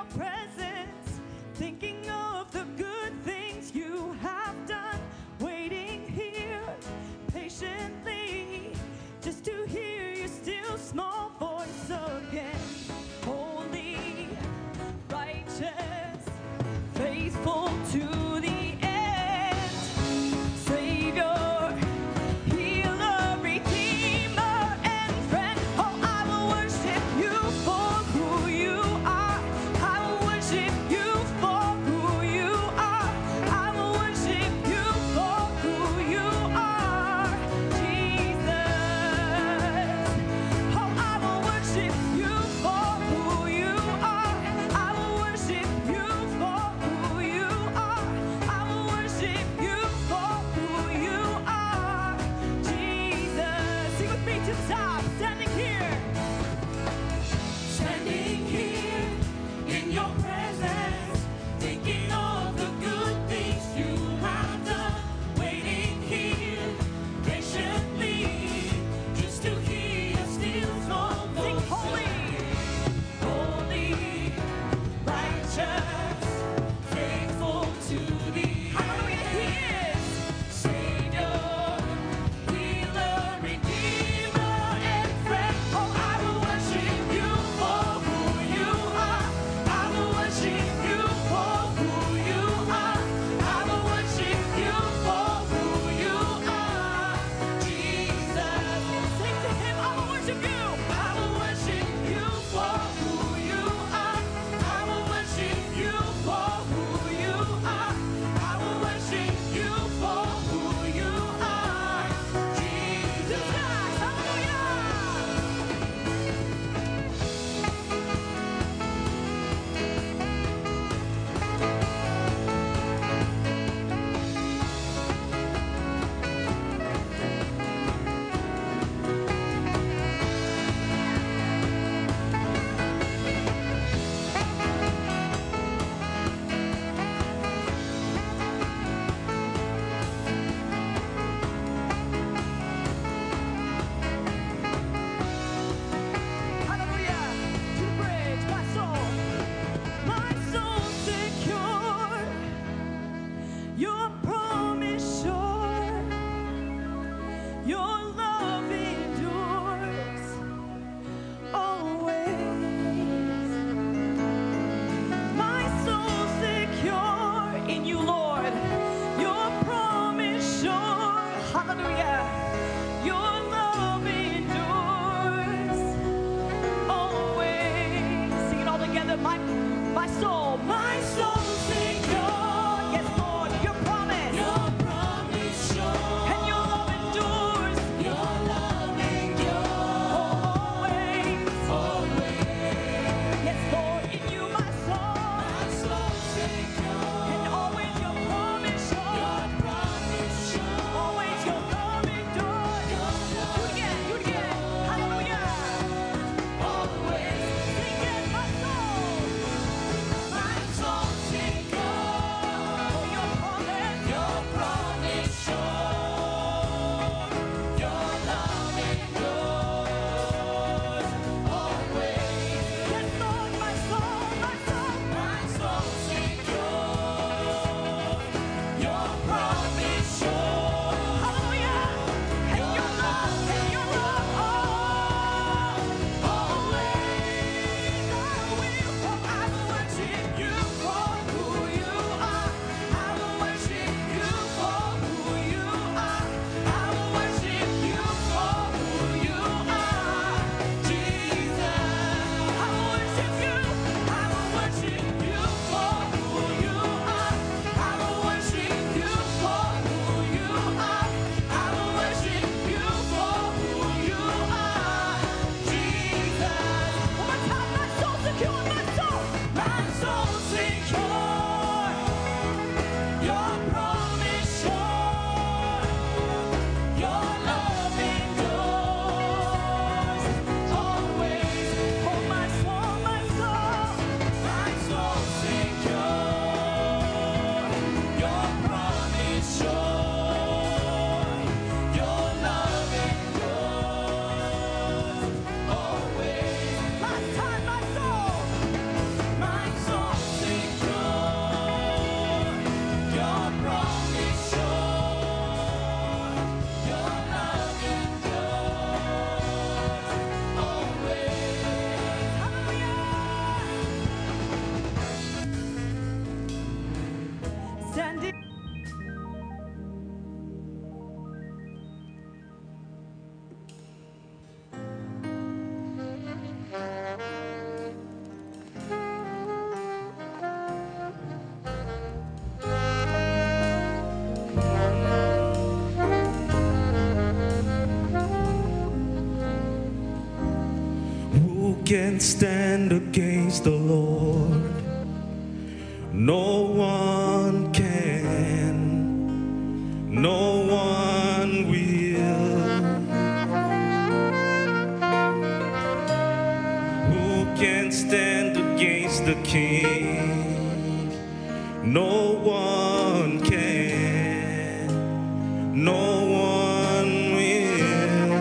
your presence, thinking of the good things you have done, waiting here patiently just to hear your still small voice again. Holy, righteous, faithful to the end, Savior, healer, redeemer, and friend. Oh, I will worship you for who you are. I will worship can stand against the Lord? No one can, no one will. Who can stand against the King? No one can, no one will.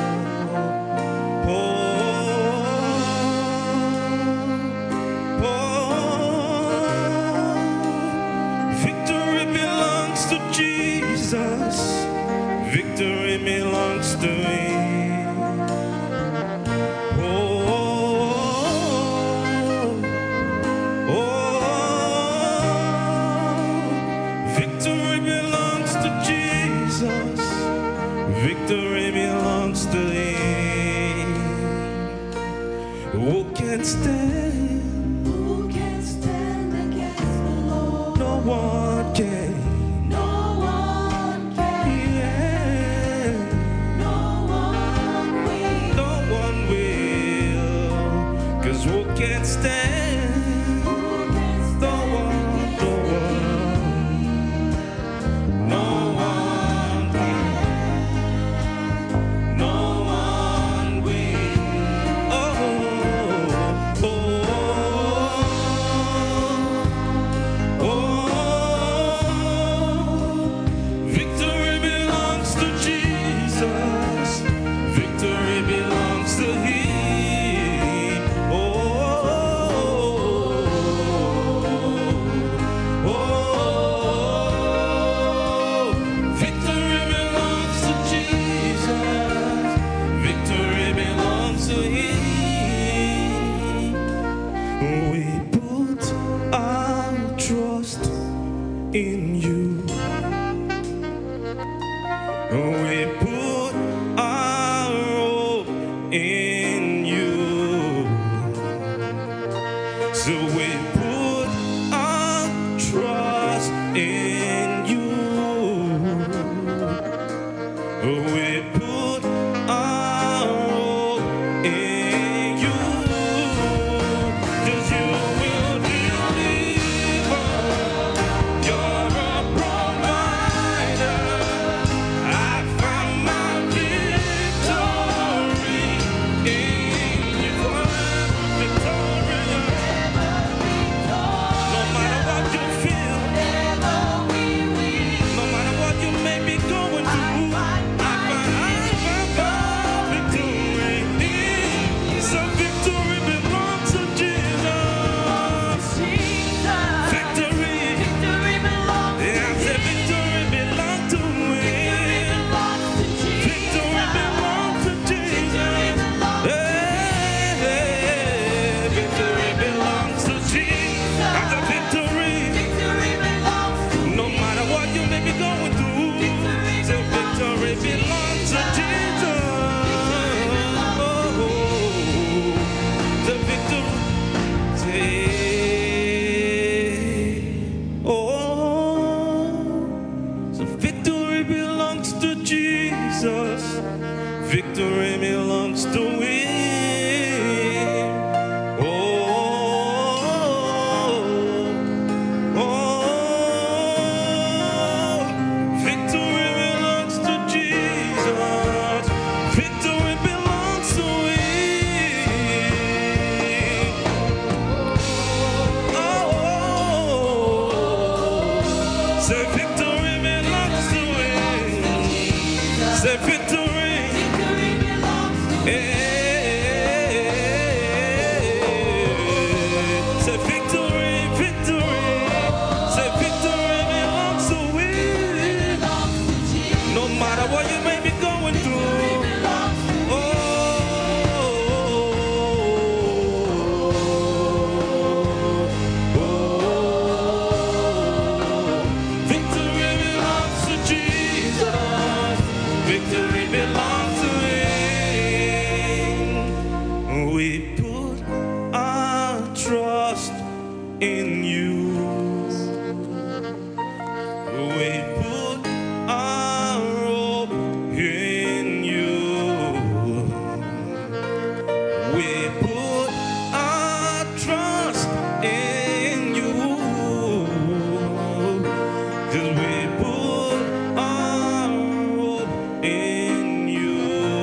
Victory belongs to Jesus. Victory belongs to Him. Victory belongs to Jesus. Victory belongs to Him. Who can stand? Who can stand against the Lord? No one can. No one can. Yeah. No one will. No one will. 'Cause who can stand? Who can No stand one, no one. No one can. No one will. Oh, oh, oh. Victory belongs to Jesus. Victory belongs to Him. Oh, oh, oh. Victory belongs to Jesus. Victory belongs to Him. We put our trust in You. We put our hope in You. So we put our trust in You. We put our hope in You. 'Cause You will deliver. You're a provider. I found my victory in You. Victorious. No matter what you feel, no matter what you may be going through, I find victory. So victory belongs to Jesus. Victory. Yeah, I said victory belongs to Him. Victory belongs to Jesus. Hey, victory belongs to Jesus. I said victory. No matter what you may be going through, say victory belongs to Jesus. Oh, the victory. Say, oh, so victory belongs to Jesus. Victory belongs to Him. Oh, oh, victory belongs to Jesus. Victory belongs to Him. Oh, say victory belongs to Him. Say victory. Say victory, victory. Say victory belongs to Him. No matter what you may be going through. Oh, victory 'cause we put our hope in you.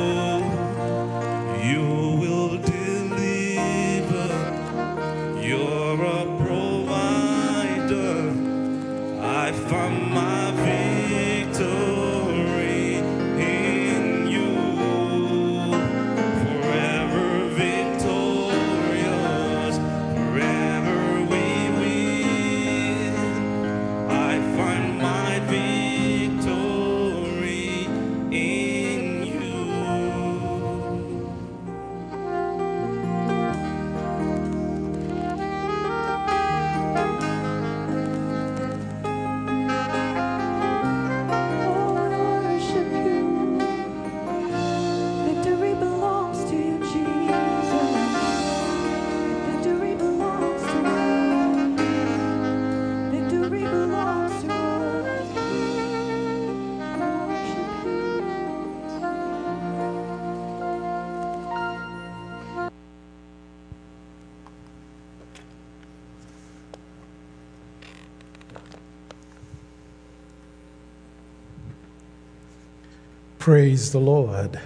You will deliver. You're a provider. I found my victory in you. Forever victorious, forever we win. I find my victory in you. Worship you. Victory belongs to you, Jesus. Victory belongs to us. Victory belongs to us. Worship you. Praise the Lord.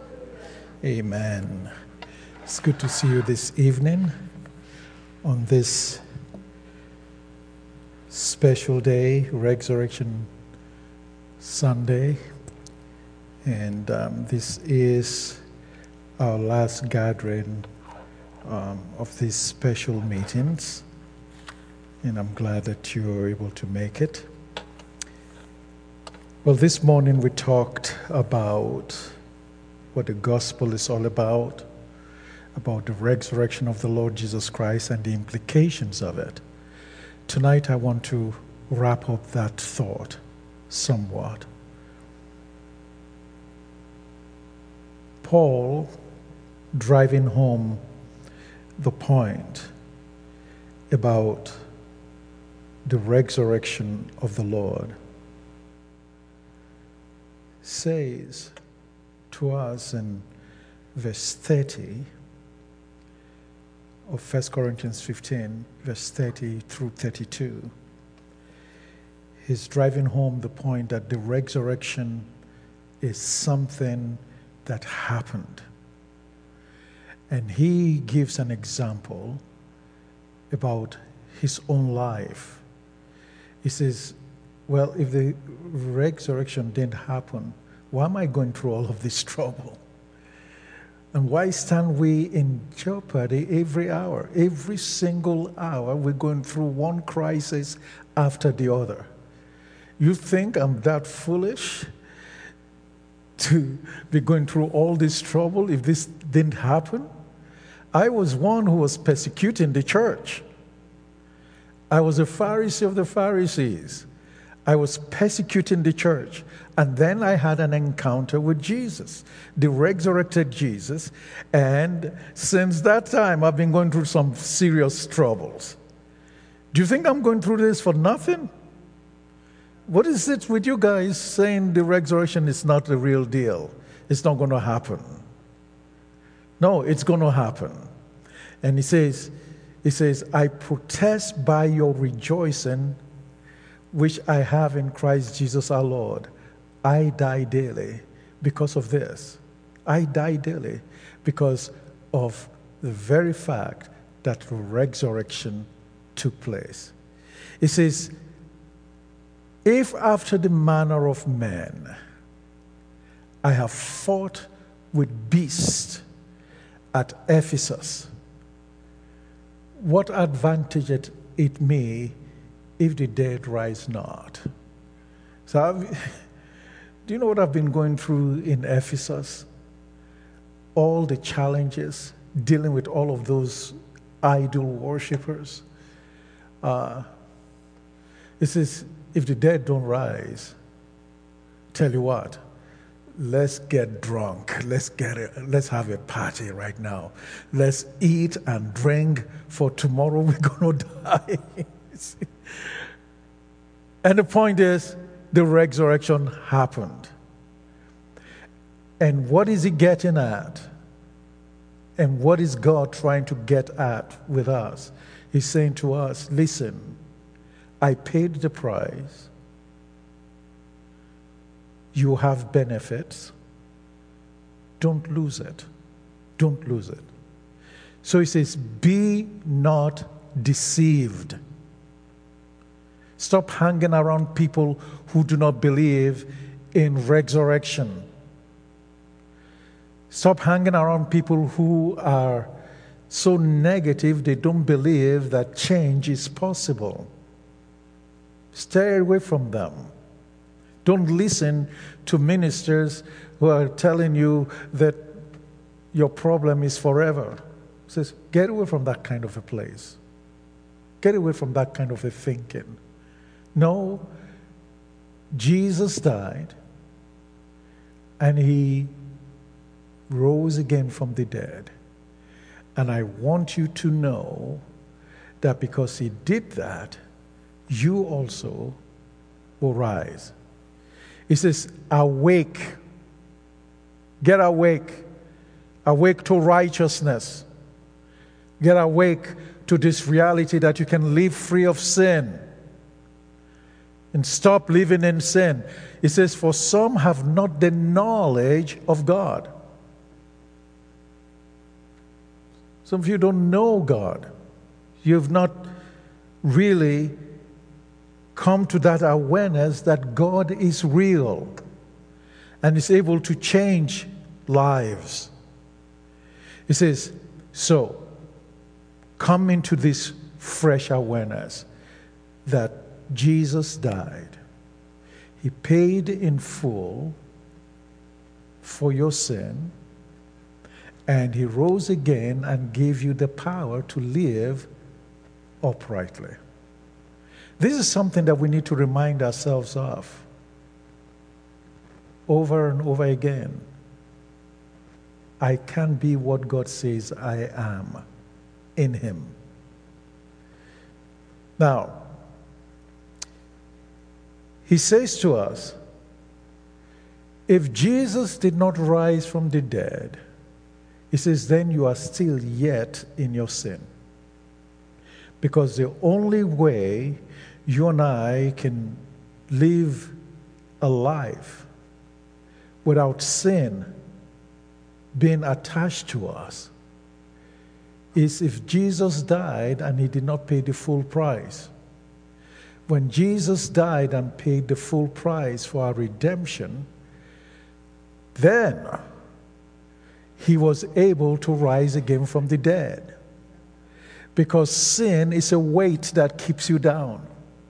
Amen. It's good to see you this evening on this special day, Resurrection Sunday. And this is our last gathering of these special meetings. And I'm glad that you were able to make it. Well, this morning we talked about what the gospel is all about the resurrection of the Lord Jesus Christ and the implications of it. Tonight I want to wrap up that thought somewhat. Paul, driving home the point about the resurrection of the Lord, says to us in verse 30 of 1 Corinthians 15, verse 30 through 32. He's driving home the point that the resurrection is something that happened. And he gives an example about his own life. He says, well, if the resurrection didn't happen, why am I going through all of this trouble? And why stand we in jeopardy every hour? Every single hour, we're going through one crisis after the other. You think I'm that foolish to be going through all this trouble if this didn't happen? I was one who was persecuting the church. I was a Pharisee of the Pharisees. I was persecuting the church. And then I had an encounter with Jesus, the resurrected Jesus. And since that time, I've been going through some serious troubles. Do you think I'm going through this for nothing? What is it with you guys saying the resurrection is not the real deal? It's not going to happen. No, it's going to happen. And he says, I protest by your rejoicing, which I have in Christ Jesus our Lord. I die daily because of this. I die daily because of the very fact that resurrection took place. It says, if after the manner of men I have fought with beasts at Ephesus, what advantage it me if the dead rise not? So do you know what I've been going through in Ephesus? All the challenges, dealing with all of those idol worshippers. It says, if the dead don't rise, tell you what, let's get drunk. Let's have a party right now. Let's eat and drink, for tomorrow we're going to die. And the point is, the resurrection happened. And what is he getting at? And what is God trying to get at with us? He's saying to us, listen, I paid the price. you have benefits, don't lose it. Don't lose it. So he says, be not deceived. Stop hanging around people who do not believe in resurrection. Stop hanging around people who are so negative they don't believe that change is possible. Stay away from them. Don't listen to ministers who are telling you that your problem is forever. He says, get away from that kind of a place. Get away from that kind of a thinking. No, Jesus died and he rose again from the dead. And I want you to know that because he did that, you also will rise. He says, awake. Get awake. Awake to righteousness. Get awake to this reality that you can live free of sin. And stop living in sin. He says, for some have not the knowledge of God. Some of you don't know God. You've not really come to that awareness that God is real and is able to change lives. He says, so come into this fresh awareness that Jesus died. He paid in full for your sin, and he rose again and gave you the power to live uprightly. This is something that we need to remind ourselves of over and over again. I can be what God says I am in him. Now, he says to us, if Jesus did not rise from the dead, he says, then you are still yet in your sin. Because the only way you and I can live a life without sin being attached to us is if Jesus died and he did not pay the full price. When Jesus died and paid the full price for our redemption, then he was able to rise again from the dead. Because sin is a weight that keeps you down.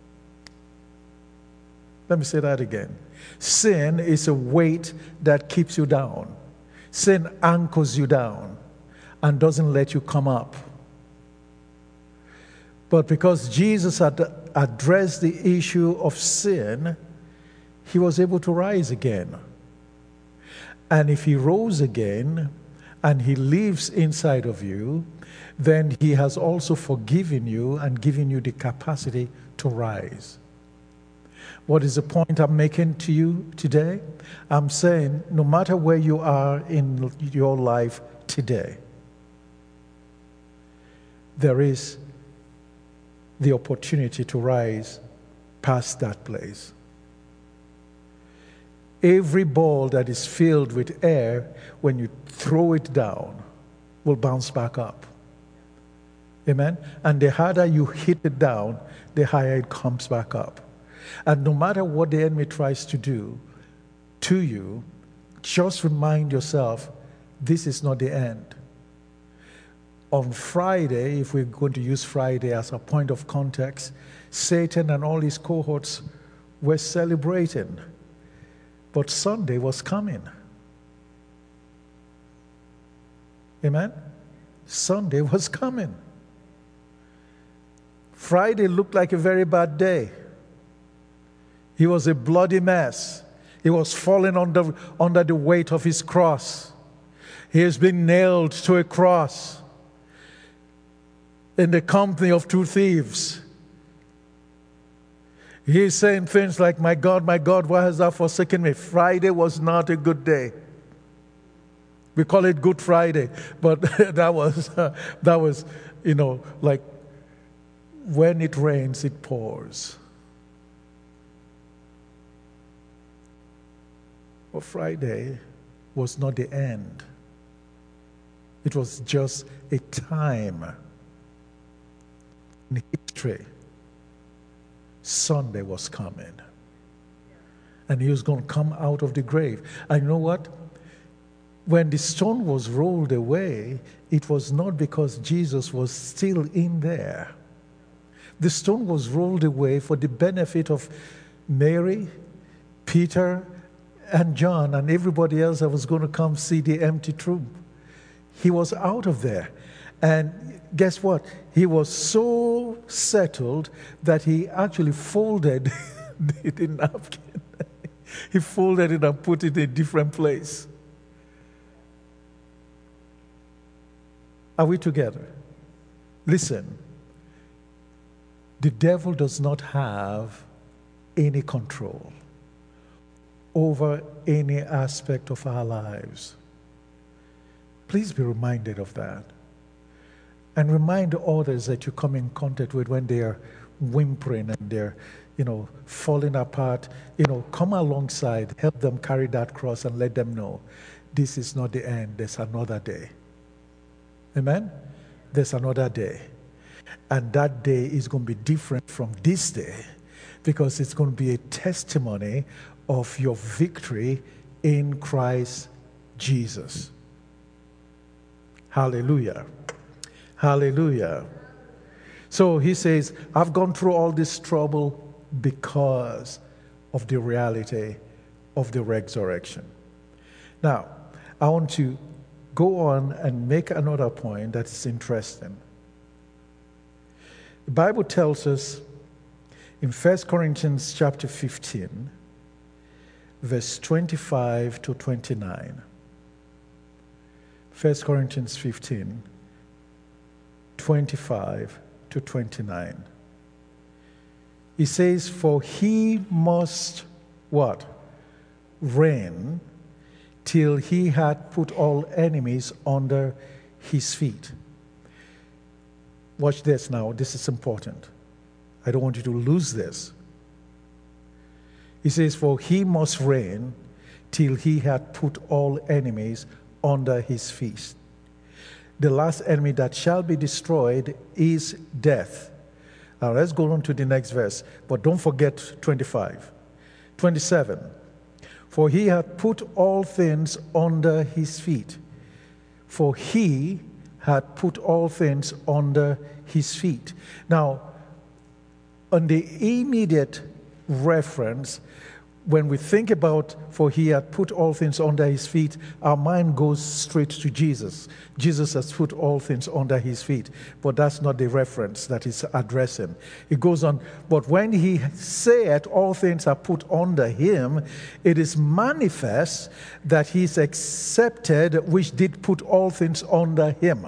Let me say that again. Sin is a weight that keeps you down. Sin anchors you down and doesn't let you come up. But because Jesus had addressed the issue of sin, he was able to rise again. And if he rose again and he lives inside of you, then he has also forgiven you and given you the capacity to rise. What is the point I'm making to you today? I'm saying no matter where you are in your life today, there is the opportunity to rise past that place. Every ball that is filled with air, when you throw it down, will bounce back up. Amen? And the harder you hit it down, the higher it comes back up. And no matter what the enemy tries to do to you, just remind yourself, this is not the end. On Friday, if we're going to use Friday as a point of context, Satan and all his cohorts were celebrating. But Sunday was coming. Amen? Sunday was coming. Friday looked like a very bad day. He was a bloody mess. He was falling under the weight of his cross. He has been nailed to a cross in the company of two thieves. He is saying things like, my God, why has thou forsaken me? Friday was not a good day. We call it Good Friday, but that was, like when it rains, it pours. Well, Friday was not the end. It was just a time in history. Sunday was coming. And he was going to come out of the grave. And you know what? When the stone was rolled away, it was not because Jesus was still in there. The stone was rolled away for the benefit of Mary, Peter, and John, and everybody else that was going to come see the empty tomb. He was out of there. And guess what? He was so settled that he actually folded the napkin. He folded it and put it in a different place. Are we together? Listen, the devil does not have any control over any aspect of our lives. Please be reminded of that. And remind others that you come in contact with when they are whimpering and they're, falling apart. Come alongside, help them carry that cross and let them know this is not the end. There's another day. Amen? There's another day. And that day is going to be different from this day because it's going to be a testimony of your victory in Christ Jesus. Hallelujah. Hallelujah. So he says, I've gone through all this trouble because of the reality of the resurrection. Now, I want to go on and make another point that is interesting. The Bible tells us in 1 Corinthians chapter 15, verse 25 to 29. 1 Corinthians 15, 25 to 29. He says, for he must, what? Reign till he had put all enemies under his feet. Watch this now. This is important. I don't want you to lose this. He says, for he must reign till he had put all enemies under his feet. The last enemy that shall be destroyed is death. Now let's go on to the next verse, but don't forget 25. 27. For he had put all things under his feet. For he had put all things under his feet. Now, on the immediate reference, when we think about for he had put all things under his feet, our mind goes straight to Jesus. Jesus has put all things under his feet. But that's not the reference that he's addressing. It goes on, but when he said all things are put under him, it is manifest that he's accepted which did put all things under him.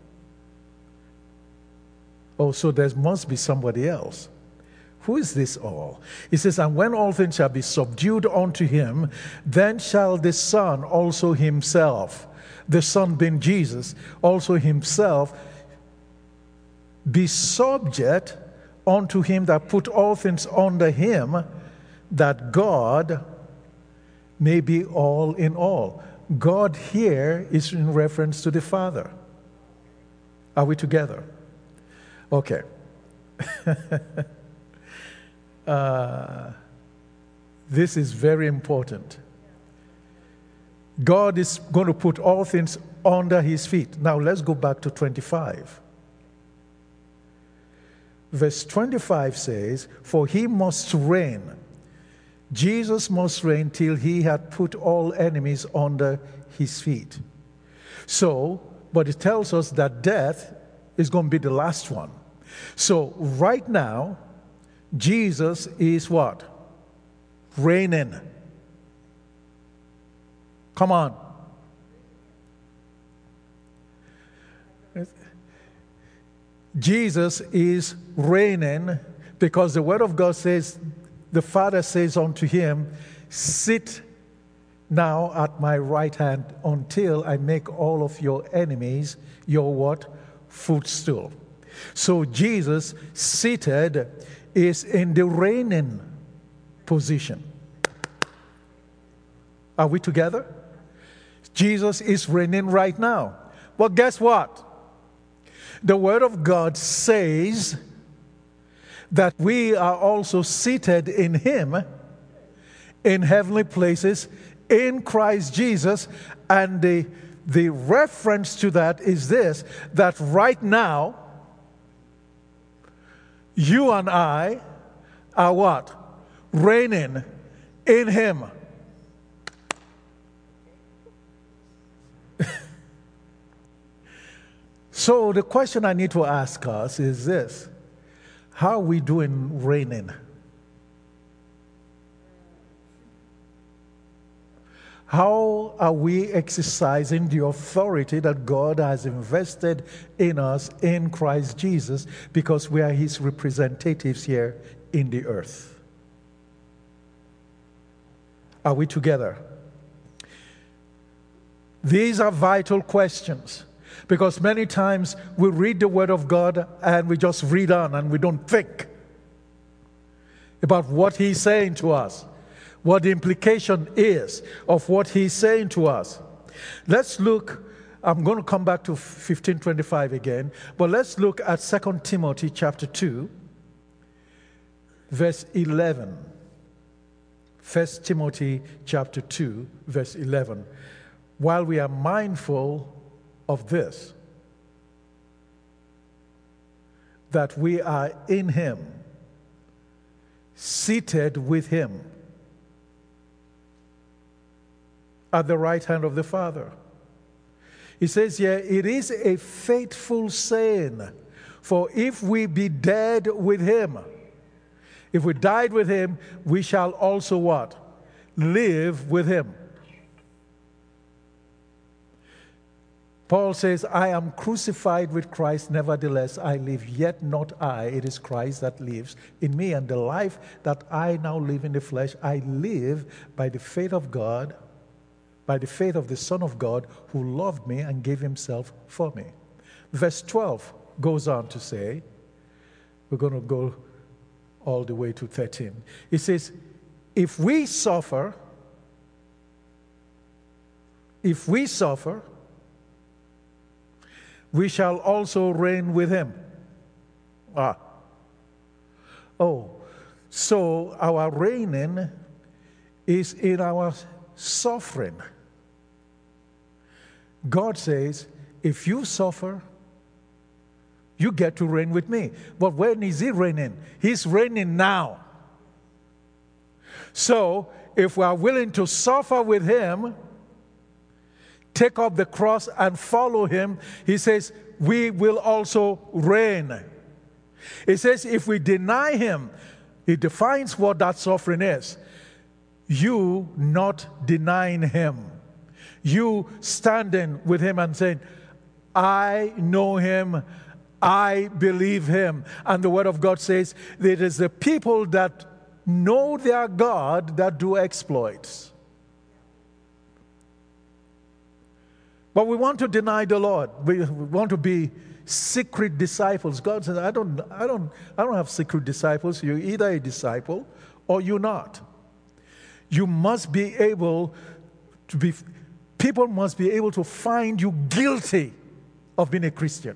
Oh, so there must be somebody else. Who is this all? He says, and when all things shall be subdued unto him, then shall the Son also himself, the Son being Jesus, also himself be subject unto him that put all things under him, that God may be all in all. God here is in reference to the Father. Are we together? Okay. This is very important. God is going to put all things under his feet. Now let's go back to 25. Verse 25 says, for he must reign. Jesus must reign till he had put all enemies under his feet. So, but it tells us that death is going to be the last one. So right now, Jesus is what? Reigning. Come on. Jesus is reigning because the Word of God says, the Father says unto him, sit now at my right hand until I make all of your enemies your what? Footstool. So Jesus seated is in the reigning position. Are we together? Jesus is reigning right now. Well, guess what? The Word of God says that we are also seated in Him in heavenly places in Christ Jesus. And the reference to that is this, that right now, you and I are what? Reigning in Him. So the question I need to ask us is this: how are we doing reigning? How are we exercising the authority that God has invested in us in Christ Jesus, because we are His representatives here in the earth? Are we together? These are vital questions, because many times we read the Word of God and we just read on and we don't think about what He's saying to us, what the implication is of what He's saying to us. Let's look, I'm going to come back to 15:25 again, but let's look at 2 Timothy chapter 2, verse 11. 1 Timothy chapter 2, verse 11. While we are mindful of this, that we are in Him, seated with Him at the right hand of the Father. He says here, it is a faithful saying, for if we be dead with Him, if we died with Him, we shall also what? Live with Him. Paul says, I am crucified with Christ, nevertheless I live, yet not I, it is Christ that lives in me. And the life that I now live in the flesh, I live by the faith of God, by the faith of the Son of God, who loved me and gave Himself for me. Verse 12 goes on to say, we're going to go all the way to 13. It says, if we suffer, we shall also reign with Him. So our reigning is in our suffering. God says, if you suffer, you get to reign with me. But when is He reigning? He's reigning now. So if we are willing to suffer with Him, take up the cross and follow Him, He says, we will also reign. He says, if we deny Him, He defines what that suffering is. You not denying Him. You standing with Him and saying, I know Him, I believe Him. And the Word of God says, it is the people that know their God that do exploits. But we want to deny the Lord. We want to be secret disciples. God says, I don't have secret disciples. You're either a disciple or you're not. You must be able to be, people must be able to find you guilty of being a Christian.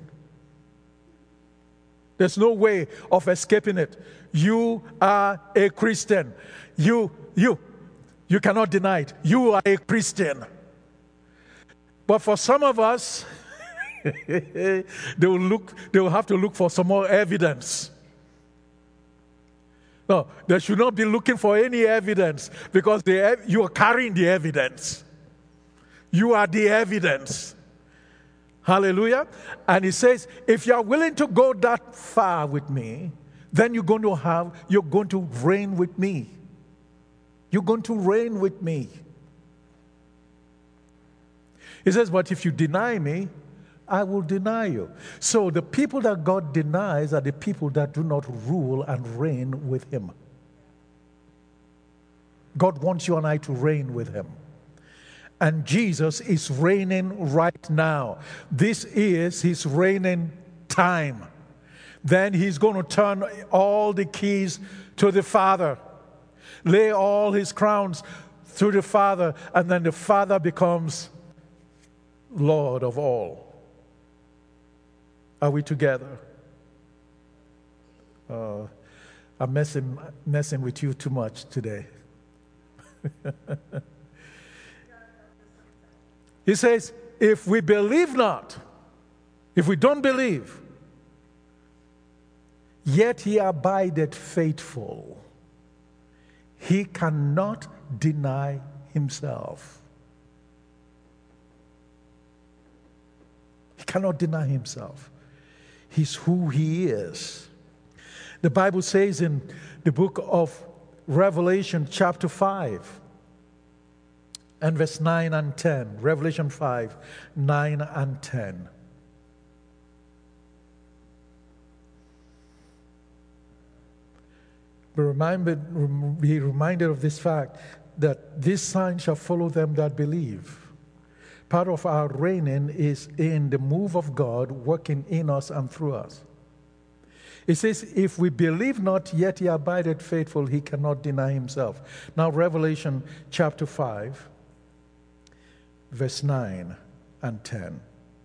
There's no way of escaping it. You are a Christian. You cannot deny it. You are a Christian. But for some of us, they will have to look for some more evidence. No, they should not be looking for any evidence, because you are carrying the evidence. You are the evidence. Hallelujah. And He says, if you are willing to go that far with me, then you're going to reign with me. You're going to reign with me. He says, but if you deny me, I will deny you. So the people that God denies are the people that do not rule and reign with Him. God wants you and I to reign with Him. And Jesus is reigning right now. This is His reigning time. Then He's going to turn all the keys to the Father, lay all His crowns through the Father, and then the Father becomes Lord of all. Are we together? I'm messing with you too much today. He says, if we believe not, if we don't believe, yet he abideth faithful. He cannot deny himself. He cannot deny himself. He's who he is. The Bible says in the book of Revelation chapter 5 and verse 9 and 10. Revelation 5, 9 and 10. Be reminded of this fact that this sign shall follow them that believe. Part of our reigning is in the move of God working in us and through us. It says, if we believe not, yet he abideth faithful, he cannot deny himself. Now, Revelation chapter 5, verse 9 and 10.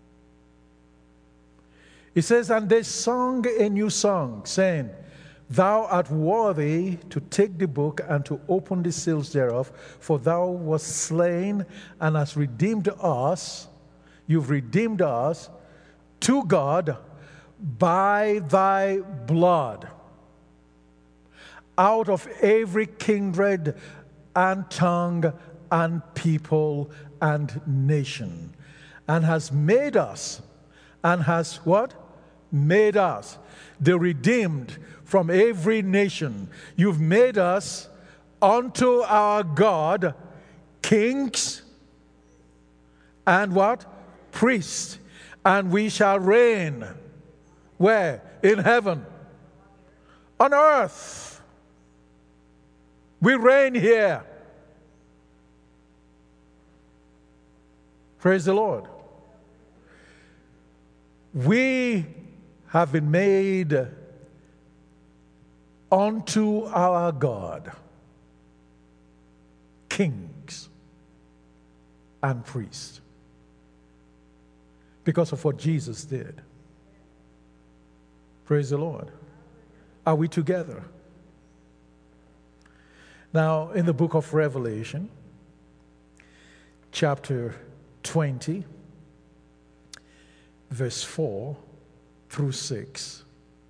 It says, and they sung a new song, saying, thou art worthy to take the book and to open the seals thereof, for thou wast slain and hast redeemed us. You've redeemed us to God by thy blood out of every kindred and tongue and people and nation, and has made us, and has what? Made us the redeemed from every nation. You've made us unto our God kings and what? Priests. And we shall reign. Where? In heaven. On earth. We reign here. Praise the Lord. We have been made unto our God kings and priests because of what Jesus did. Praise the Lord. Are we together? Now, in the book of Revelation, chapter 20, verse 4 through 6.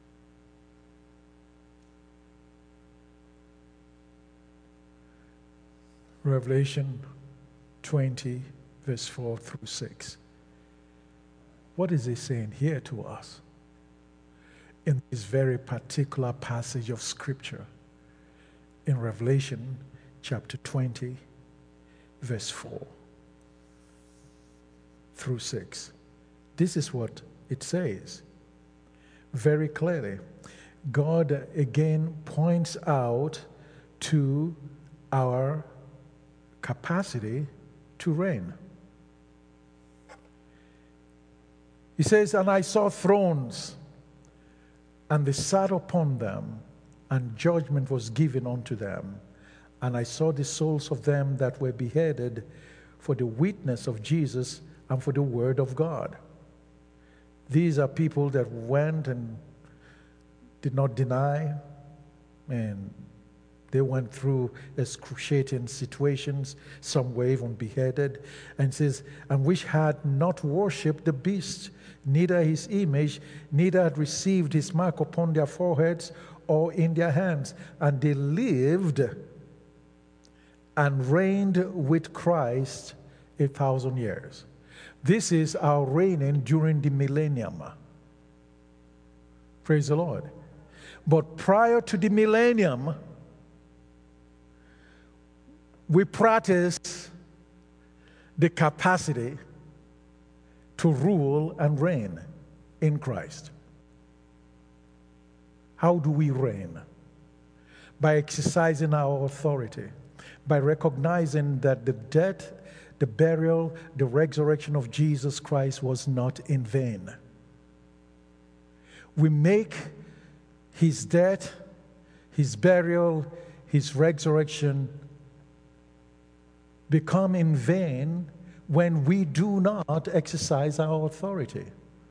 Revelation 20, verse 4 through 6. What is he saying here to us in this very particular passage of Scripture in Revelation chapter 20, verse 4 through 6? This is what it says very clearly. God again points out to our capacity to reign. He says, and I saw thrones, and they sat upon them, and judgment was given unto them. And I saw the souls of them that were beheaded for the witness of Jesus and for the word of God. These are people that went and did not deny, and they went through excruciating situations. Some were even beheaded. And says, and which had not worshipped the beast, neither his image, neither had received his mark upon their foreheads or in their hands. And they lived and reigned with Christ 1,000 years. This is our reigning during the millennium. Praise the Lord. But prior to the millennium, we practice the capacity to rule and reign in Christ. How do we reign? By exercising our authority, by recognizing that the death, the burial, the resurrection of Jesus Christ was not in vain. We make his death, his burial, his resurrection become in vain when we do not exercise our authority.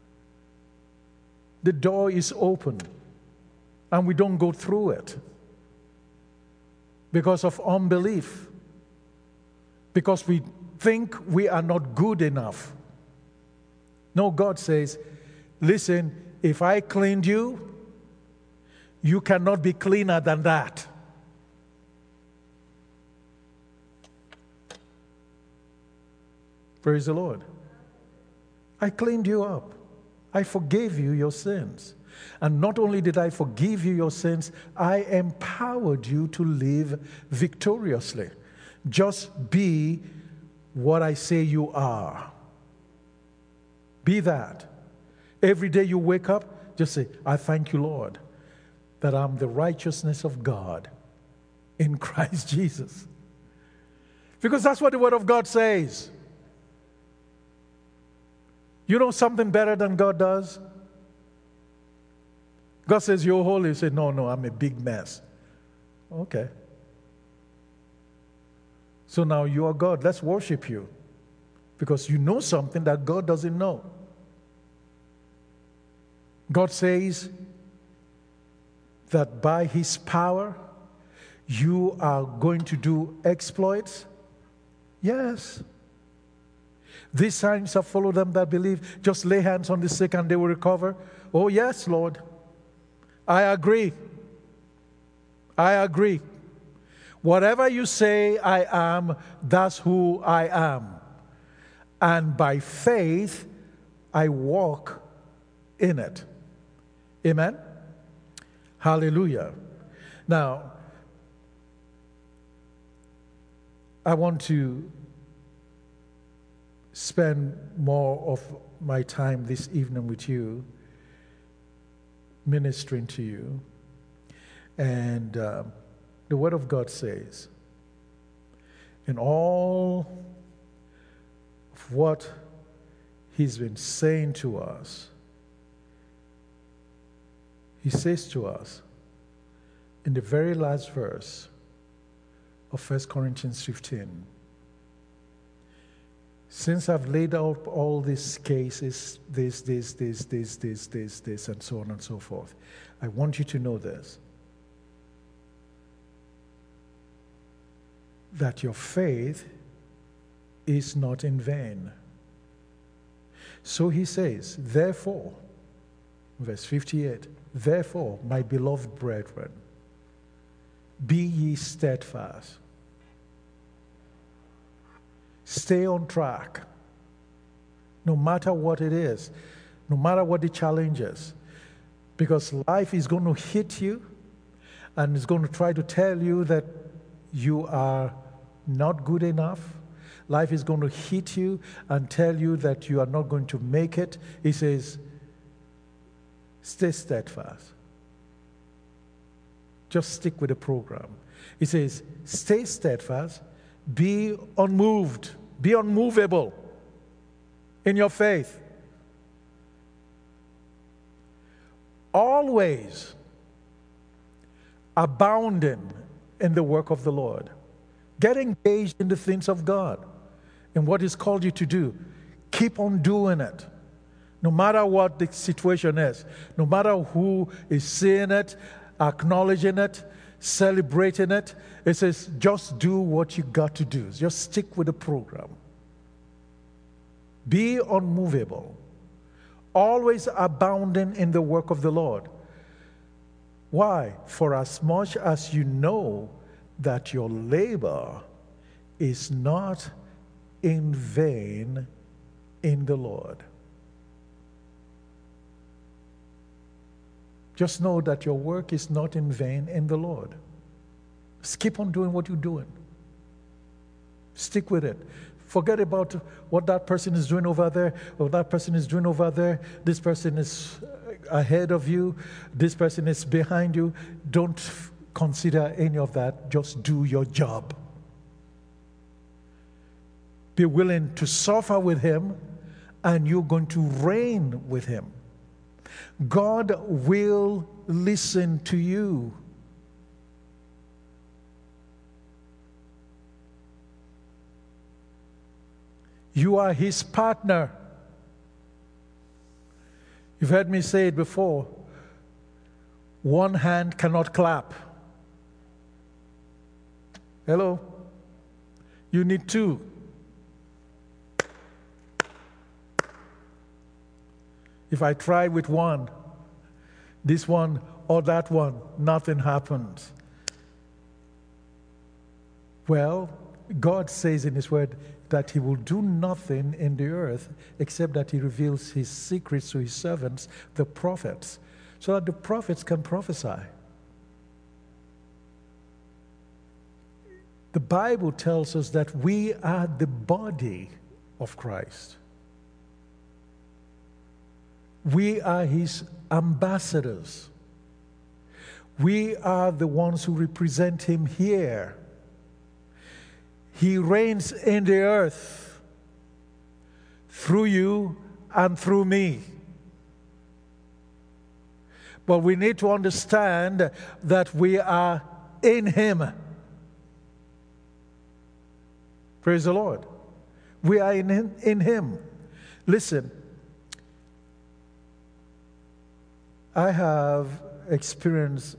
The door is open and we don't go through it because of unbelief, because we think we are not good enough. No, God says, listen, if I cleaned you, you cannot be cleaner than that. Praise the Lord. I cleaned you up. I forgave you your sins. And not only did I forgive you your sins, I empowered you to live victoriously. Just be what I say you are. Be that. Every day you wake up, just say, I thank you, Lord, that I'm the righteousness of God in Christ Jesus. Because that's what the Word of God says. You know something better than God does? God says, you're holy. You say, no, I'm a big mess. Okay. So now you are God. Let's worship you. Because you know something that God doesn't know. God says that by His power, you are going to do exploits. Yes. These signs have followed them that believe. Just lay hands on the sick and they will recover. Oh, yes, Lord. I agree. I agree. Whatever you say I am, that's who I am. And by faith, I walk in it. Amen? Hallelujah. Now, I want to spend more of my time this evening with you, ministering to you. And the Word of God says, in all of what He's been saying to us, He says to us in the very last verse of 1 Corinthians 15, since I've laid out all these cases, this, and so on and so forth, I want you to know this, that your faith is not in vain. So he says, therefore, verse 58, therefore, my beloved brethren, be ye steadfast. Stay on track. No matter what it is, no matter what the challenge is. Because life is going to hit you and it's going to try to tell you that you are not good enough. Life is going to hit you and tell you that you are not going to make it. He says, stay steadfast. Just stick with the program. He says, stay steadfast, be unmoved, be unmovable in your faith. Always abounding in the work of the Lord. Get engaged in the things of God, in what He's called you to do. Keep on doing it. No matter what the situation is, no matter who is seeing it, acknowledging it, celebrating it, it says just do what you got to do. Just stick with the program. Be unmovable. Always abounding in the work of the Lord. Why? For as much as you know that your labor is not in vain in the Lord. Just know that your work is not in vain in the Lord. Just keep on doing what you're doing. Stick with it. Forget about what that person is doing over there, or that person is doing over there. This person is ahead of you. This person is behind you. Don't consider any of that. Just do your job. Be willing to suffer with Him, and you're going to reign with Him. God will listen to you. You are his partner. You've heard me say it before. One hand cannot clap. Hello? You need two. If I try with one, this one or that one, nothing happens. Well, God says in his word that he will do nothing in the earth except that he reveals his secrets to his servants, the prophets, so that the prophets can prophesy. The Bible tells us that we are the body of Christ. We are his ambassadors. We are the ones who represent him here. He reigns in the earth through you and through me. But we need to understand that we are in him. Praise the Lord. We are in him. Listen, I have experienced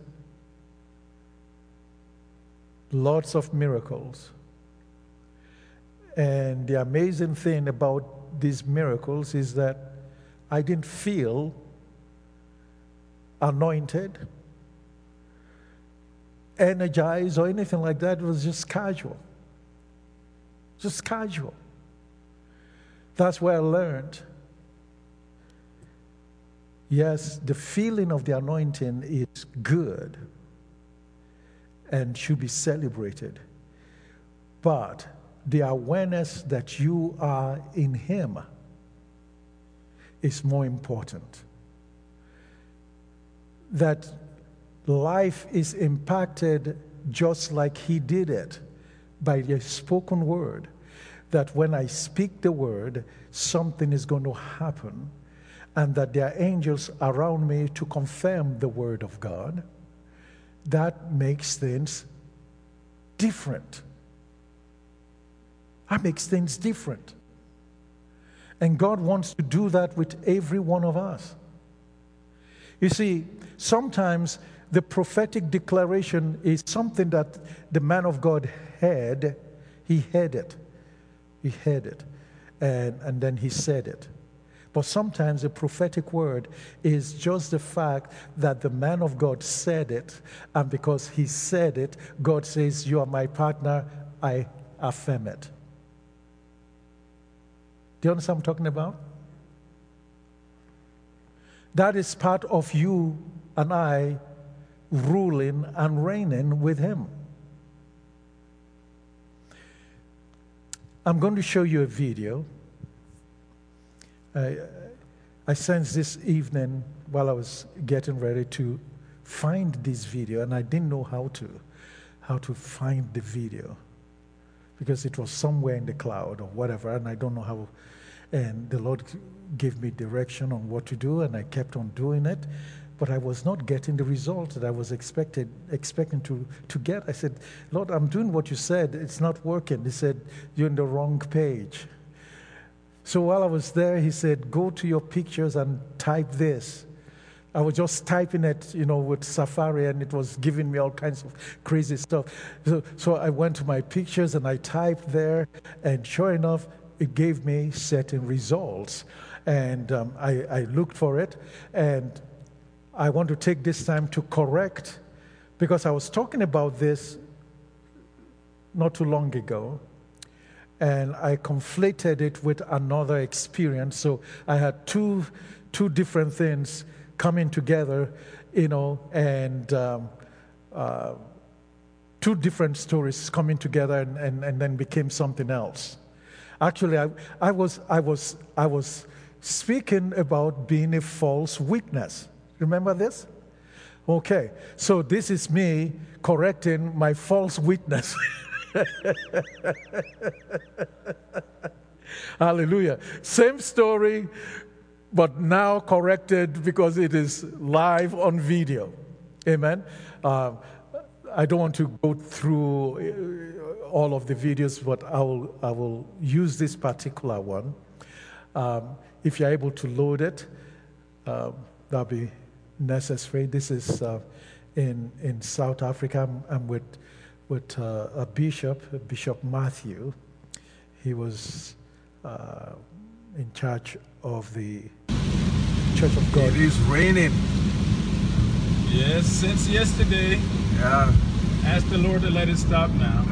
lots of miracles. And the amazing thing about these miracles is that I didn't feel anointed, energized, or anything like that. It was just casual. Just casual. That's where I learned. Yes, the feeling of the anointing is good and should be celebrated. But the awareness that you are in him is more important. That life is impacted just like he did it by the spoken word. That when I speak the word, something is going to happen, and that there are angels around me to confirm the word of God. That makes things different. That makes things different. And God wants to do that with every one of us. You see, sometimes the prophetic declaration is something that the man of God had. He had it. He had it. And then he said it. But sometimes a prophetic word is just the fact that the man of God said it, and because he said it, God says, you are my partner, I affirm it. Do you understand what I'm talking about? That is part of you and I ruling and reigning with him. I'm going to show you a video. I sensed this evening while I was getting ready to find this video, and I didn't know how to find the video because it was somewhere in the cloud or whatever, and I don't know how. And the Lord gave me direction on what to do, and I kept on doing it, but I was not getting the result that I was expecting to get. I said, Lord, I'm doing what you said. It's not working. He said, you're on the wrong page. So while I was there, he said, go to your pictures and type this. I was just typing it, with Safari, and it was giving me all kinds of crazy stuff. So I went to my pictures and I typed there, and sure enough, it gave me certain results. And I looked for it, and I want to take this time to correct, because I was talking about this not too long ago, and I conflated it with another experience. So I had two different things coming together, and two different stories coming together, and then became something else. Actually, I was speaking about being a false witness. Remember this? Okay, so this is me correcting my false witness. Hallelujah. Same story, but now corrected because it is live on video. Amen. I don't want to go through all of the videos, but I will use this particular one. If you're able to load it, that'll be necessary. This is in South Africa. I'm with a bishop, Bishop Matthew. He was in charge of the Church of God. It is raining. Yes, since yesterday. Yeah. Ask the Lord to let it stop now.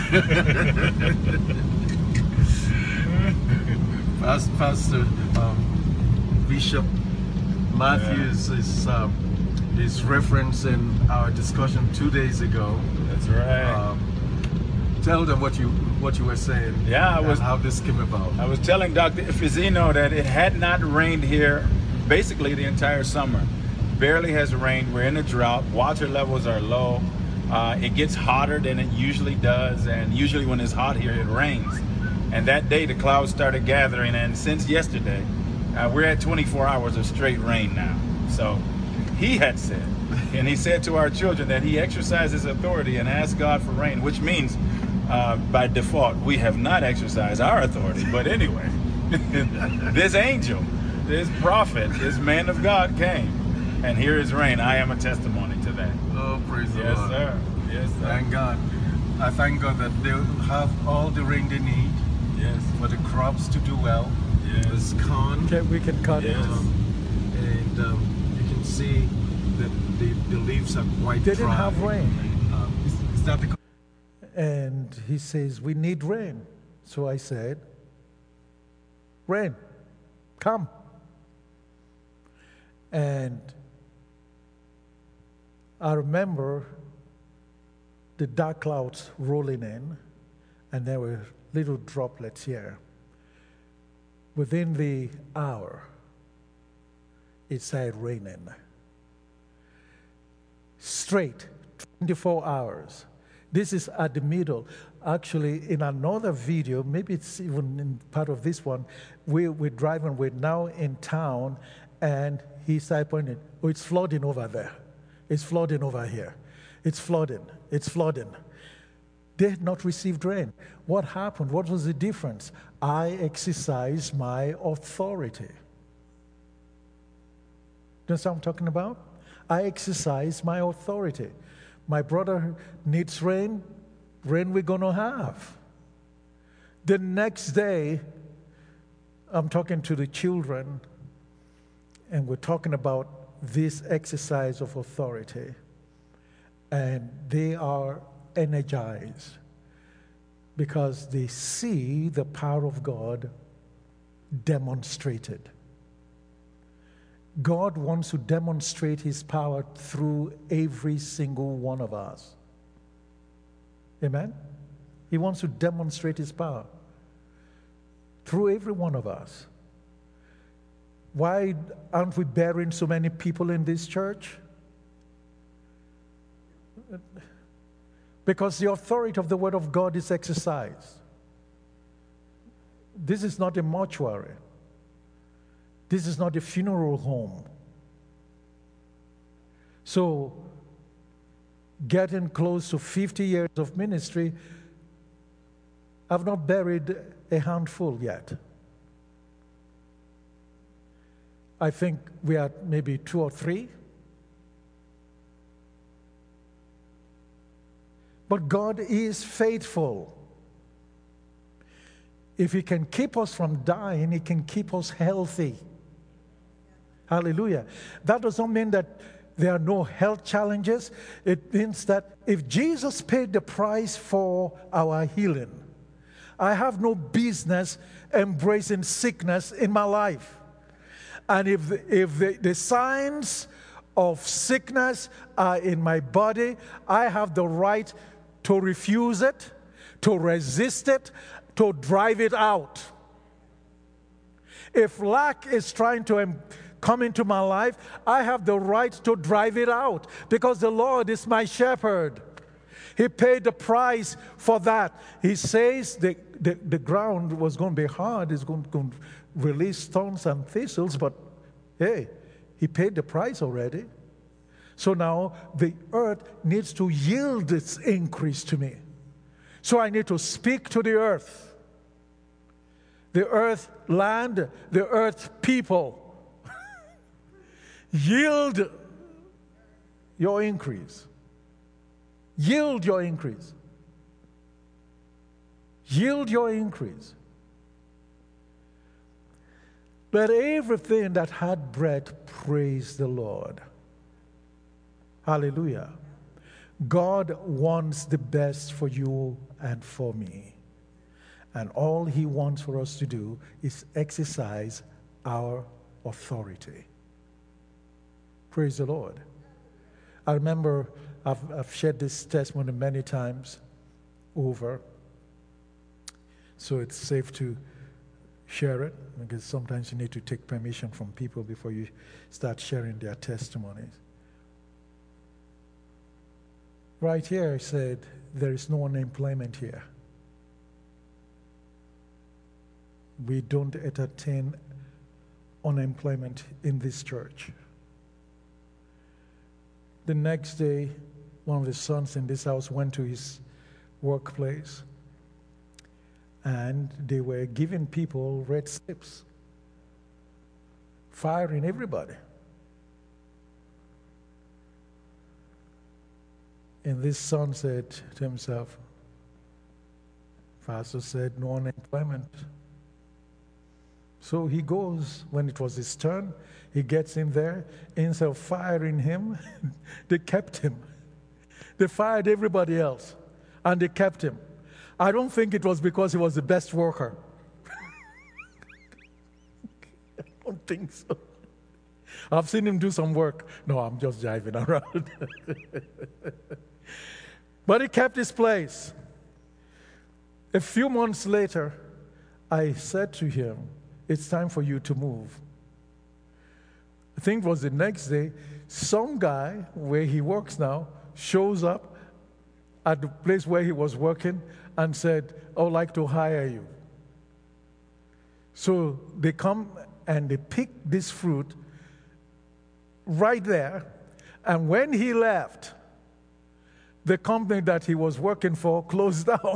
Pastor Bishop Matthews is referencing our discussion 2 days ago. That's right. Tell them what you were saying. Yeah, and how this came about. I was telling Dr. Ifizino that it had not rained here basically the entire summer. Barely has rained. We're in a drought. Water levels are low. It gets hotter than it usually does, and usually when it's hot here, it rains. And that day, the clouds started gathering, and since yesterday, we're at 24 hours of straight rain now. So he had said, and he said to our children that he exercises authority and asks God for rain, which means by default, we have not exercised our authority. But anyway, this angel, this prophet, this man of God came. And here is rain. I am a testimony to that. Oh, praise the Yes, Lord. sir. Yes, sir. Thank God. I thank God that they'll have all the rain they need Yes. for the crops to do well. Yes. There's corn. Okay, we can cut Yes. it. And you can see that the leaves are quite They didn't dry. have rain. Is that the... And he says, we need rain. So I said, rain, come. And I remember the dark clouds rolling in, and there were little droplets here. Within the hour, it started raining. Straight, 24 hours. This is at the middle. Actually, in another video, maybe it's even in part of this one, we're driving, we're now in town, and he started pointing, oh, it's flooding over there. It's flooding over here. It's flooding. It's flooding. They had not received rain. What happened? What was the difference? I exercised my authority. Do you know what I'm talking about? I exercise my authority. My brother needs rain. Rain we're going to have. The next day, I'm talking to the children, and we're talking about this exercise of authority. And they are energized because they see the power of God demonstrated. God wants to demonstrate his power through every single one of us. Amen? He wants to demonstrate his power through every one of us. Why aren't we burying so many people in this church? Because the authority of the Word of God is exercised. This is not a mortuary. This is not a funeral home. So, getting close to 50 years of ministry, I've not buried a handful yet. I think we are maybe 2 or 3. But God is faithful. If he can keep us from dying, he can keep us healthy. Hallelujah. That does not mean that there are no health challenges. It means that if Jesus paid the price for our healing, I have no business embracing sickness in my life. And if the signs of sickness are in my body, I have the right to refuse it, to resist it, to drive it out. If lack is trying to come into my life, I have the right to drive it out because the Lord is my shepherd. He paid the price for that. He says the ground was going to be hard. It's going to release thorns and thistles, but hey, he paid the price already. So now the earth needs to yield its increase to me. So I need to speak to the earth land, the earth people. Yield your increase. Yield your increase. Yield your increase. Let everything that had breath praise the Lord. Hallelujah. God wants the best for you and for me. And all he wants for us to do is exercise our authority. Praise the Lord. I remember I've shared this testimony many times over, so it's safe to share it, because sometimes you need to take permission from people before you start sharing their testimonies. Right here, I said, there is no unemployment here. We don't entertain unemployment in this church. The next day, one of the sons in this house went to his workplace, and they were giving people red slips, firing everybody. And this son said to himself, Pastor said, no unemployment. So he goes, when it was his turn, he gets in there. Instead of firing him, they kept him. They fired everybody else, and they kept him. I don't think it was because he was the best worker. I don't think so. I've seen him do some work. No, I'm just jiving around. But he kept his place. A few months later, I said to him, it's time for you to move. I think it was the next day, some guy where he works now shows up at the place where he was working and said, I would like to hire you. So they come and they pick this fruit right there. And when he left, the company that he was working for closed down.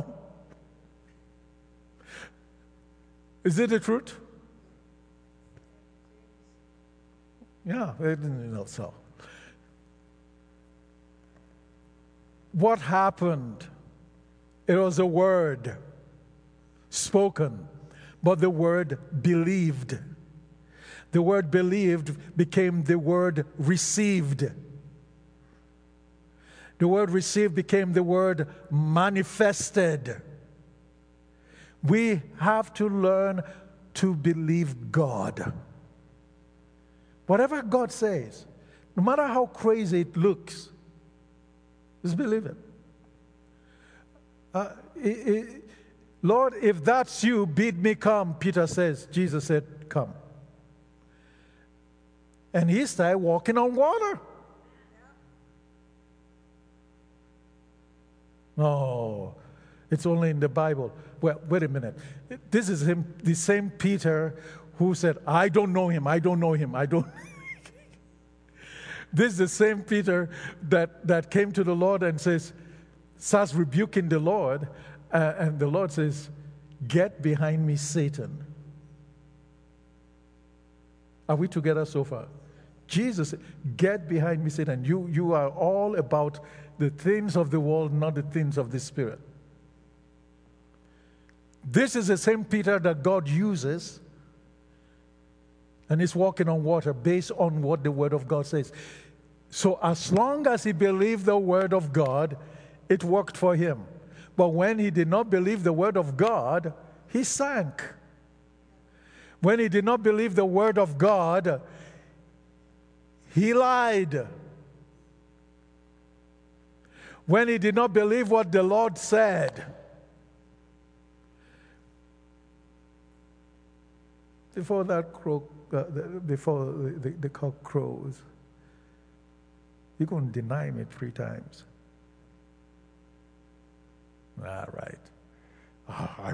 Is it the truth? Yeah, so. What happened? It was a word spoken, but the word believed. The word believed became the word received. The word received became the word manifested. We have to learn to believe God. Whatever God says, no matter how crazy it looks, just believe it. Lord, if that's you, bid me come, Peter says. Jesus said, come. And he started walking on water. No, it's only in the Bible. Well, wait a minute. This is him, the same Peter who said, I don't know him, I don't know him, I don't. This is the same Peter that came to the Lord and starts rebuking the Lord, and the Lord says, get behind me, Satan. Are we together so far? Jesus, get behind me, Satan. You are all about the things of the world, not the things of the Spirit. This is the same Peter that God uses, and he's walking on water based on what the Word of God says. So as long as he believed the Word of God, it worked for him. But when he did not believe the Word of God, he sank. When he did not believe the Word of God, he lied. When he did not believe what the Lord said, before that before the cock crows, you're going to deny me 3 times. All right. Oh, I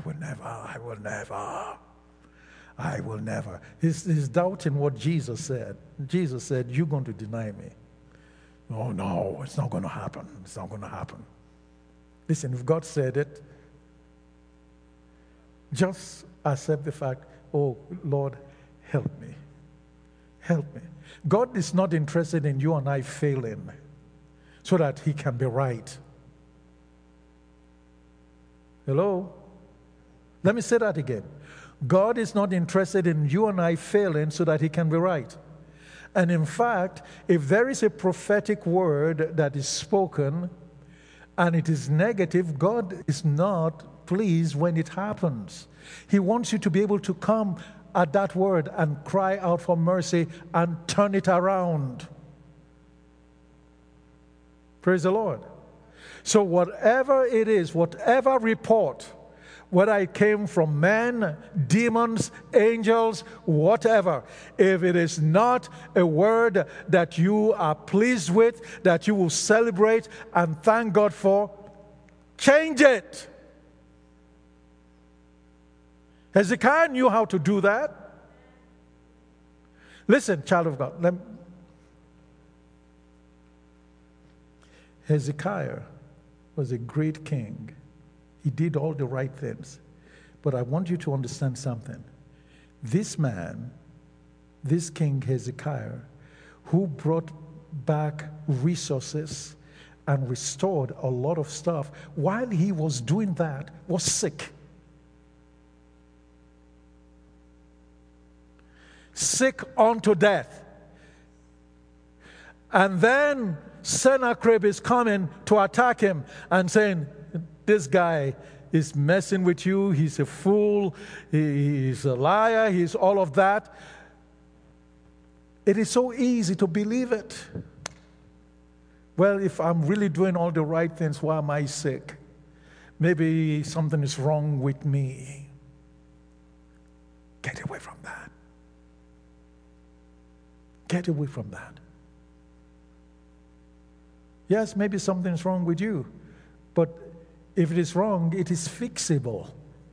will never. He's doubting what Jesus said. Jesus said, you're going to deny me. Oh, no, it's not going to happen. It's not going to happen. Listen, if God said it, just accept the fact, oh, Lord, help me. Help me. God is not interested in you and I failing so that he can be right. Hello? Let me say that again. God is not interested in you and I failing so that he can be right. And in fact, if there is a prophetic word that is spoken and it is negative, God is not pleased when it happens. He wants you to be able to come at that word and cry out for mercy and turn it around. Praise the Lord. So whatever it is, whatever report, whether it came from men, demons, angels, whatever, if it is not a word that you are pleased with, that you will celebrate and thank God for, change it. Hezekiah knew how to do that. Listen, child of God. Hezekiah was a great king. He did all the right things. But I want you to understand something. This man, this King Hezekiah, who brought back resources and restored a lot of stuff, while he was doing that, was sick. Sick unto death. And then Sennacherib is coming to attack him and saying, this guy is messing with you, he's a fool, he's a liar, he's all of that. It is so easy to believe it. Well, if I'm really doing all the right things, why am I sick? Maybe something is wrong with me. Get away from that. Get away from that. Yes, maybe something is wrong with you, but if it is wrong, it is fixable.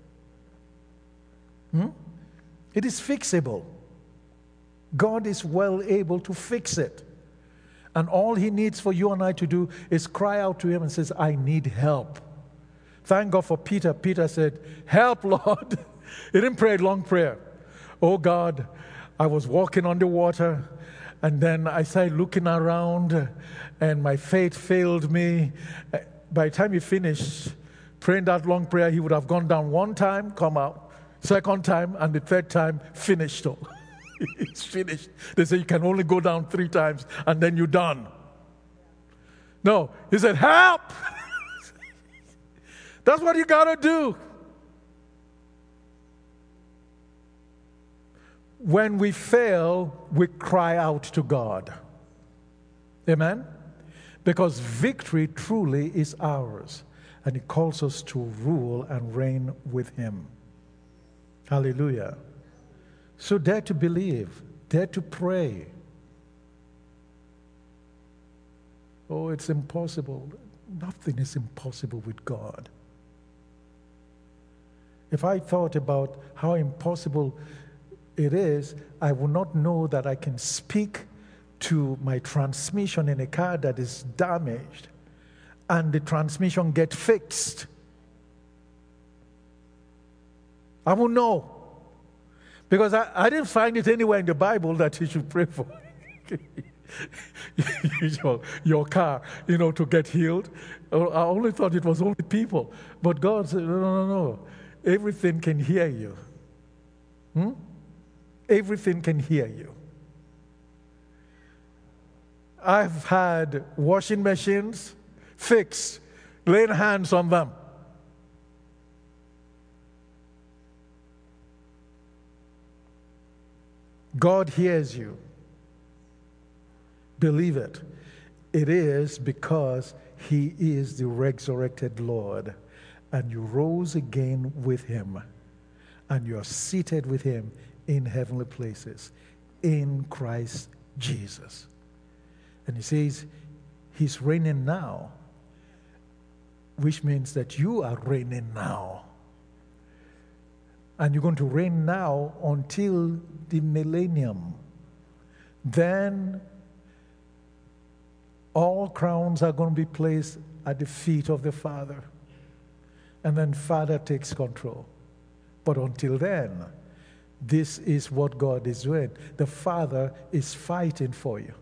It is fixable. God is well able to fix it. And all he needs for you and I to do is cry out to him and says, I need help. Thank God for Peter. Peter said, help, Lord. He didn't pray a long prayer. Oh God, I was walking on the water, and then I started looking around, and my faith failed me. By the time he finished praying that long prayer, he would have gone down one time, come out, second time, and the third time, finished. It's finished. They say you can only go down 3 times, and then you're done. No, he said, help! That's what you got to do. When we fail, we cry out to God. Amen? Because victory truly is ours. And he calls us to rule and reign with him. Hallelujah. So dare to believe. Dare to pray. Oh, it's impossible. Nothing is impossible with God. If I thought about how impossible it is, I would not know that I can speak to my transmission in a car that is damaged and the transmission get fixed. I won't know. Because I didn't find it anywhere in the Bible that you should pray for your car, to get healed. I only thought it was only people. But God said, no. Everything can hear you. Everything can hear you. I've had washing machines fixed, laying hands on them. God hears you. Believe it. It is because he is the resurrected Lord, and you rose again with him, and you are seated with him in heavenly places in Christ Jesus. And he says he's reigning now, which means that you are reigning now. And you're going to reign now until the millennium. Then All crowns are going to be placed at the feet of the Father. And then Father takes control. But until then, this is what God is doing. The Father is fighting for you.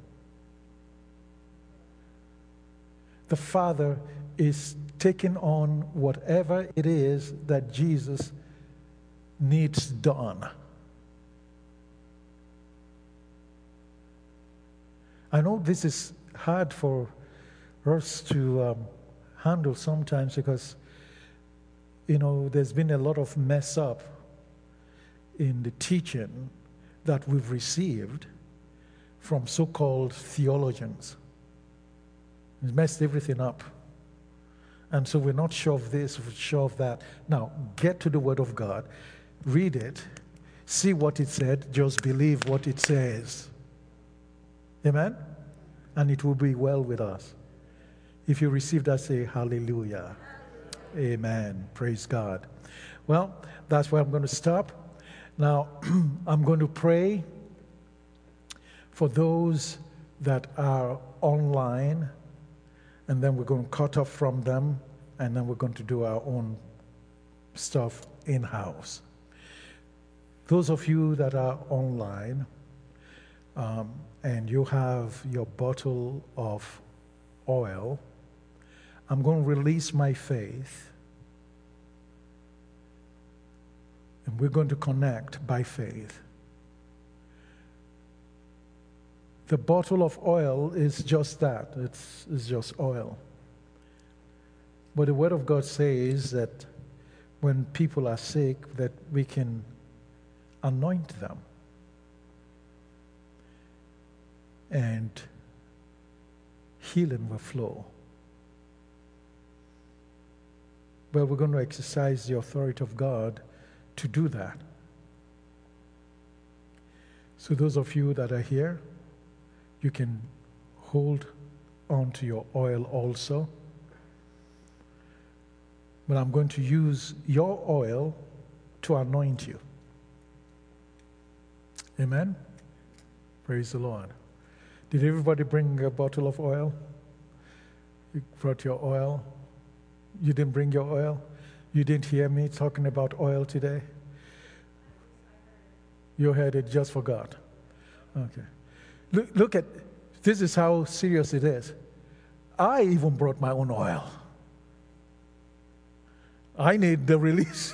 The Father is taking on whatever it is that Jesus needs done. I know this is hard for us to handle sometimes because, there's been a lot of mess up in the teaching that we've received from so-called theologians. It's messed everything up. And so we're not sure of this, we're sure of that. Now, get to the Word of God, read it, see what it said, just believe what it says. Amen? And it will be well with us. If you receive that, say hallelujah. Amen. Praise God. Well, that's where I'm going to stop. Now, I'm going to pray for those that are online, and then we're going to cut off from them, and then we're going to do our own stuff in-house. Those of you that are online, and you have your bottle of oil, I'm going to release my faith, and we're going to connect by faith. The bottle of oil is just that. It's just oil. But the Word of God says that when people are sick, that we can anoint them. And healing will flow. Well, we're going to exercise the authority of God to do that. So those of you that are here, you can hold on to your oil also. But I'm going to use your oil to anoint you. Amen? Praise the Lord. Did everybody bring a bottle of oil? You brought your oil? You didn't bring your oil? You didn't hear me talking about oil today? You heard it, just forgot. Okay. Look at, this is how serious it is. I even brought my own oil. I need the release.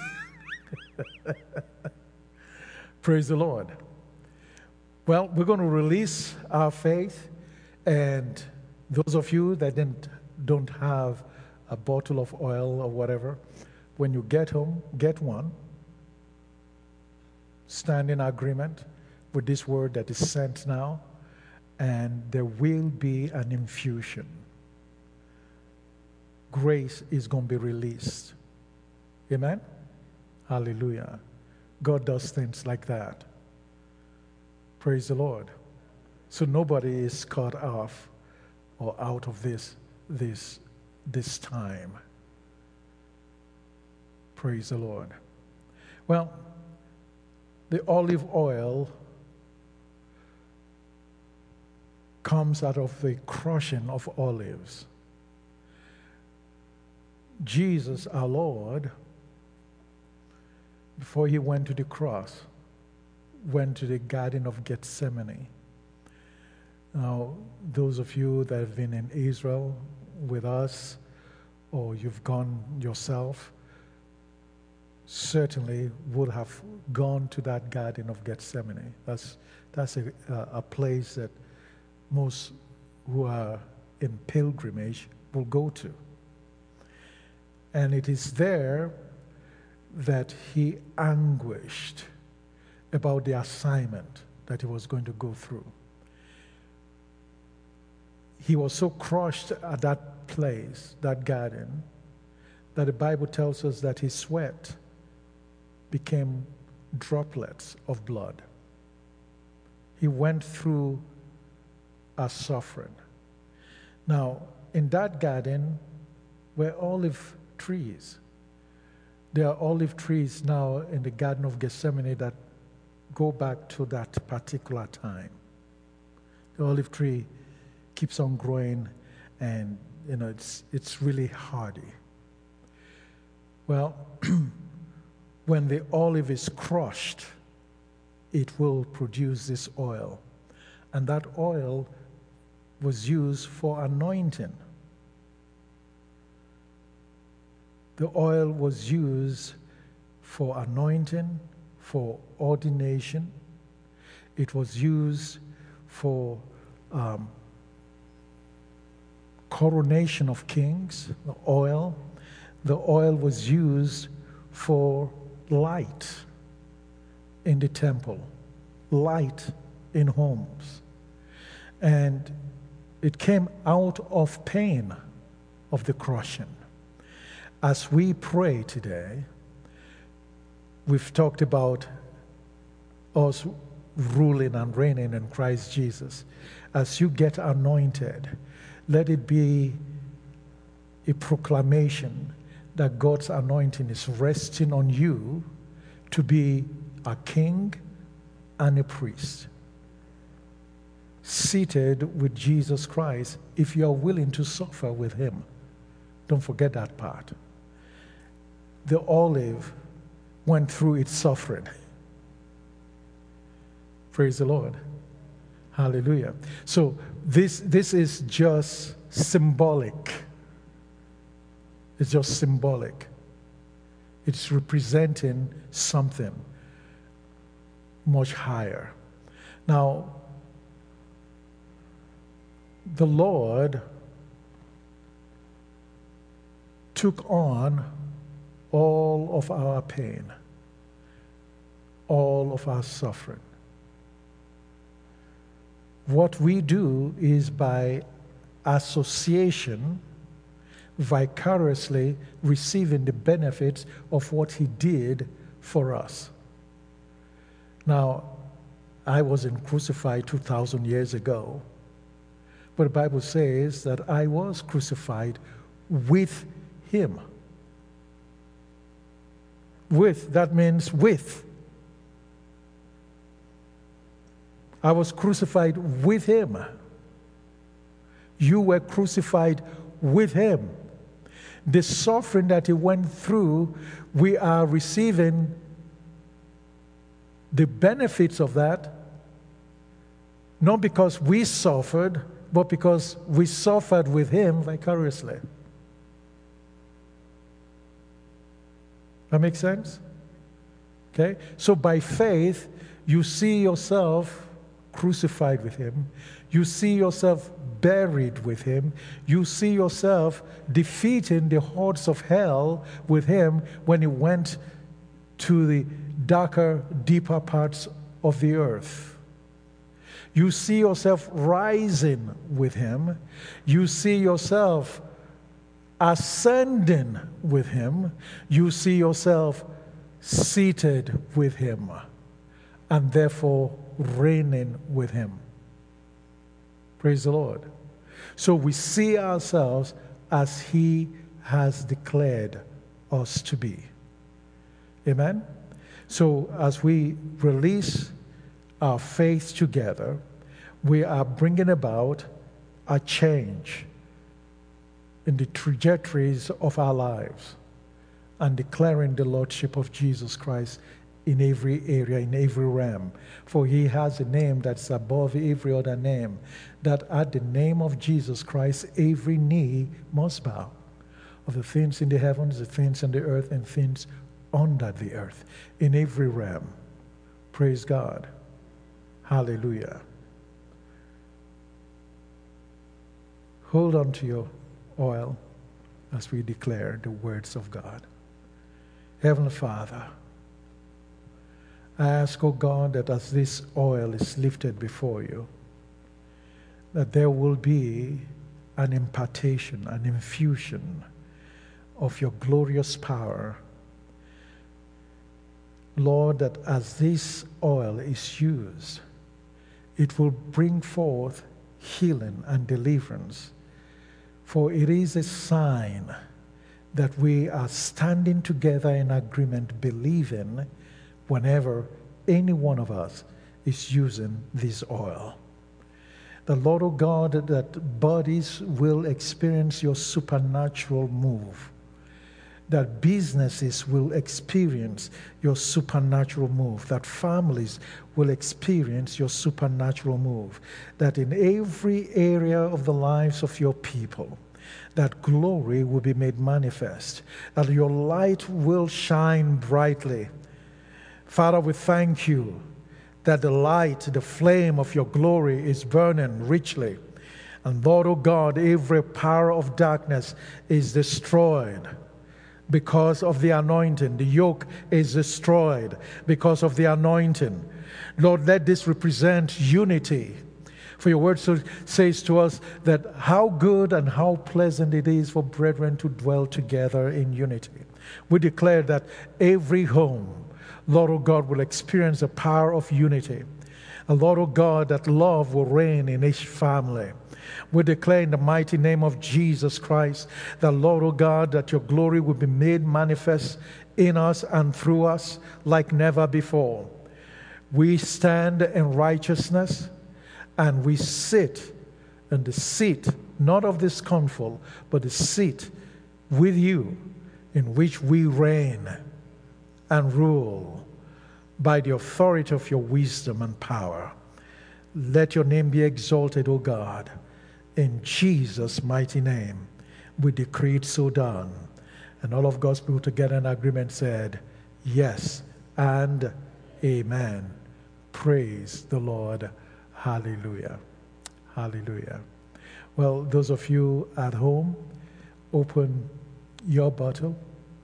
Praise the Lord. Well, we're going to release our faith, and those of you that don't have a bottle of oil or whatever, when you get home, get one. Stand in agreement with this word that is sent now, and there will be an infusion. Grace is going to be released. Amen? Hallelujah. God does things like that. Praise the Lord. So nobody is cut off or out of this time. Praise the Lord. Well, the olive oil comes out of the crushing of olives. Jesus, our Lord, before he went to the cross, went to the Garden of Gethsemane. Now, those of you that have been in Israel with us, or you've gone yourself, certainly would have gone to that Garden of Gethsemane. That's a place that most who are in pilgrimage will go to. And it is there that he anguished about the assignment that he was going to go through. He was so crushed at that place, that garden, that the Bible tells us that his sweat became droplets of blood. He went through a suffering. Now, in that garden were olive trees. There are olive trees now in the Garden of Gethsemane that go back to that particular time. The olive tree keeps on growing, and it's really hardy. Well, when the olive is crushed, it will produce this oil, and that oil was used for anointing. The oil was used for anointing, for ordination. It was used for coronation of kings, the oil. The oil was used for light in the temple, light in homes. And it came out of pain of the crushing. As we pray today, we've talked about us ruling and reigning in Christ Jesus. As you get anointed, let it be a proclamation that God's anointing is resting on you to be a king and a priest, seated with Jesus Christ if you are willing to suffer with him. Don't forget that part. The olive went through its suffering. Praise the Lord. Hallelujah. So this is just symbolic. It's just symbolic. It's representing something much higher. Now, the Lord took on all of our pain, all of our suffering. What we do is by association, vicariously receiving the benefits of what he did for us. Now, I wasn't crucified 2,000 years ago, but the Bible says that I was crucified with him. With, that means with. I was crucified with him. You were crucified with him. The suffering that he went through, we are receiving the benefits of that, not because we suffered, but because we suffered with him vicariously. That makes sense? Okay? So by faith, you see yourself crucified with him. You see yourself buried with him. You see yourself defeating the hordes of hell with him when he went to the darker, deeper parts of the earth. You see yourself rising with him. You see yourself ascending with him. You see yourself seated with him, and therefore reigning with him. Praise the Lord. So we see ourselves as he has declared us to be. Amen? So as we release our faith together, we are bringing about a change in the trajectories of our lives and declaring the Lordship of Jesus Christ in every area, in every realm. For he has a name that's above every other name, that at the name of Jesus Christ, every knee must bow, of the things in the heavens, the things in the earth, and things under the earth, in every realm. Praise God. Hallelujah. Hold on to your oil as we declare the words of God. Heavenly Father, I ask, O God, that as this oil is lifted before you, that there will be an impartation, an infusion of your glorious power. Lord, that as this oil is used, it will bring forth healing and deliverance. For it is a sign that we are standing together in agreement, believing whenever any one of us is using this oil. The Lord, oh God, that bodies will experience your supernatural move. That businesses will experience your supernatural move. That families will experience your supernatural move. That in every area of the lives of your people, that glory will be made manifest. That your light will shine brightly. Father, we thank you that the light, the flame of your glory is burning richly. And Lord, oh God, every power of darkness is destroyed because of the anointing. The yoke is destroyed because of the anointing. Lord, let this represent unity. For your word says to us that how good and how pleasant it is for brethren to dwell together in unity. We declare that every home, Lord, oh God, will experience the power of unity. And Lord, oh God, that love will reign in each family. We declare in the mighty name of Jesus Christ that, Lord, oh God, that your glory will be made manifest in us and through us like never before. We stand in righteousness and we sit in the seat, not of this council, but the seat with you in which we reign and rule by the authority of your wisdom and power. Let your name be exalted, O God. In Jesus' mighty name, we decree it so done. And all of God's people together in agreement said, yes and amen. Praise the Lord. Hallelujah. Hallelujah. Well, those of you at home, open your bottle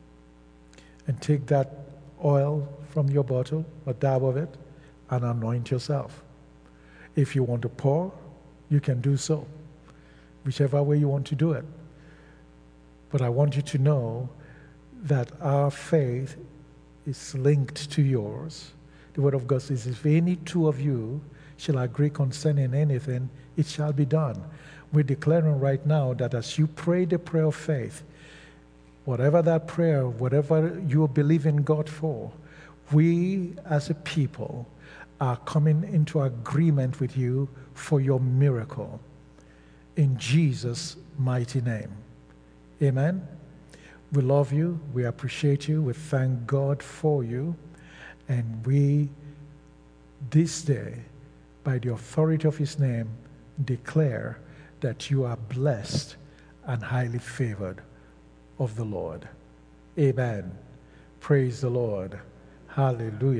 and take that oil from your bottle, a dab of it, and anoint yourself. If you want to pour, you can do so, whichever way you want to do it. But I want you to know that our faith is linked to yours. The word of God says, if any two of you shall agree concerning anything, it shall be done. We're declaring right now that as you pray the prayer of faith, whatever that prayer, whatever you believe in God for, we as a people are coming into agreement with you for your miracle. In Jesus' mighty name. Amen. We love you. We appreciate you. We thank God for you. And we, this day, by the authority of his name, declare that you are blessed and highly favored of the Lord. Amen. Praise the Lord. Hallelujah.